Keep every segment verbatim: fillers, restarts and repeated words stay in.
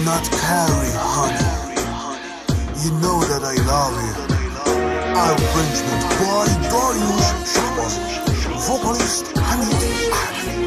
not carry, honey. You know that I love you. Arrangement by Dariush Shaban. Vocalist Hamid Ahmed.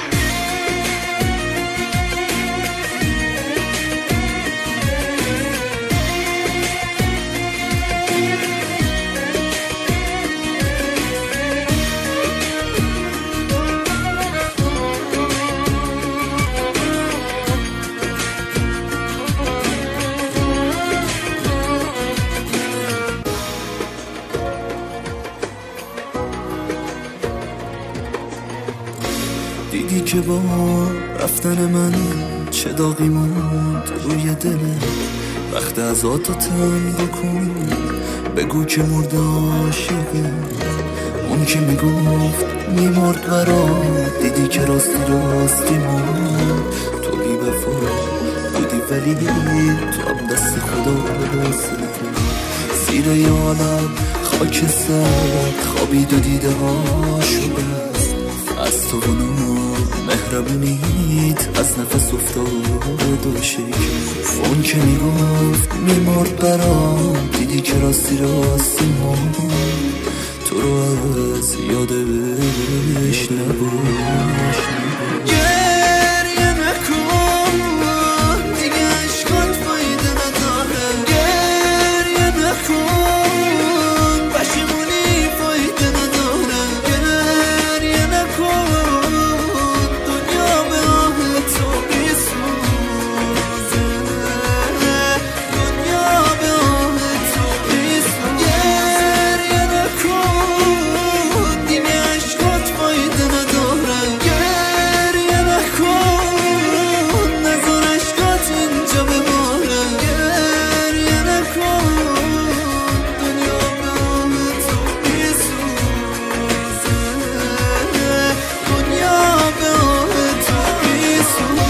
دیدی که با رفتن من چه داغی موند روی دلت. وقت از آتا تن بکن، بگو که مرد عاشقت. اون که میگفت میمرد برات، دیدی که راستی راستی مرد. تو بی وفا بودی ولی تو هم دست خدا بسته. زیر یالم خاک سرد خوابید و دیده هاشو بست. از تو بنو مهربونیت از نفس افتاد و شکست. اون که میگفت میمرد برام، دیدی که راستی راستی مرد. تو رو از یادش نباش. گریه نکن دیگه، عشقات فایده نداره. گریه نکن پشیمونی فایده نداره. گریه نکن دنیا به آه تو بیسوزه. دنیا به آه تو بیسوزه. گریه نکن دیگه، عشقات فایده نداره. گریه نکن نذار عشقات اینجا بماره. گریه نکن دنیا به آه تو بیسوزه. دنیا به آه تو بیسوزه.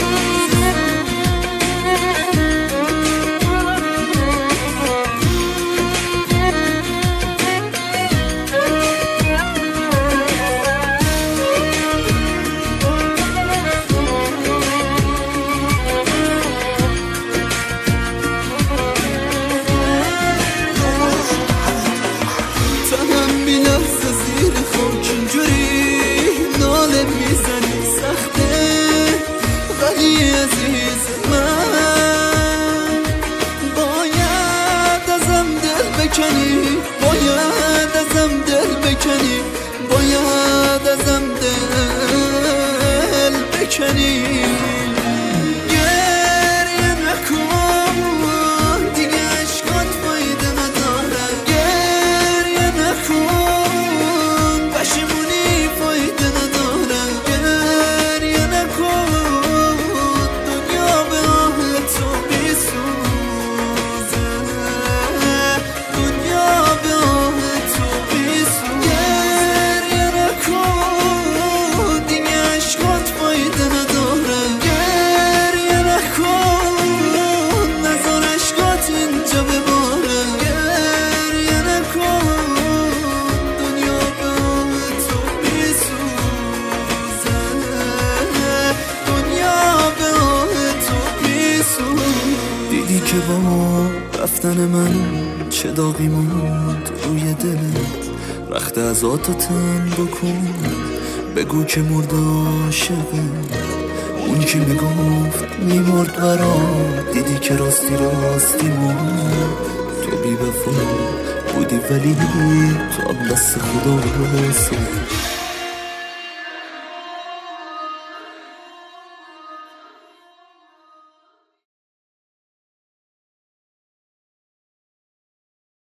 تنم بی لحظه زیر خاک اینجوری ناله میزنی. سخته ولی عزیز من، باید ازم دل بکنی. باید ازم دل بکنی. باید ازم دل بکنی. گریه نکن دیگه، عشقات فایده نداره. گریه نکن پشیمونی فایده نداره. گریه نکن دنیا به آه تو بیسوزه. دنیا به آه تو بیسوزه. گریه نکن دیگه، عشقات فایده نداره. گریه نکن نذار عشقات اینجا بماره. گریه نکن دنیا به آه تو بیسوزه. دنیا به آه تو بیسوزه. دیدی که با رفتن من چه داغی موند روی دلت. وقت از آتا تن بکن، بگو که مرد عاشقت. اون که میگفت میمرد برات، دیدی که راستی راستی مرد. تو بی وفا بودی ولی تو هم دست خدا بسته.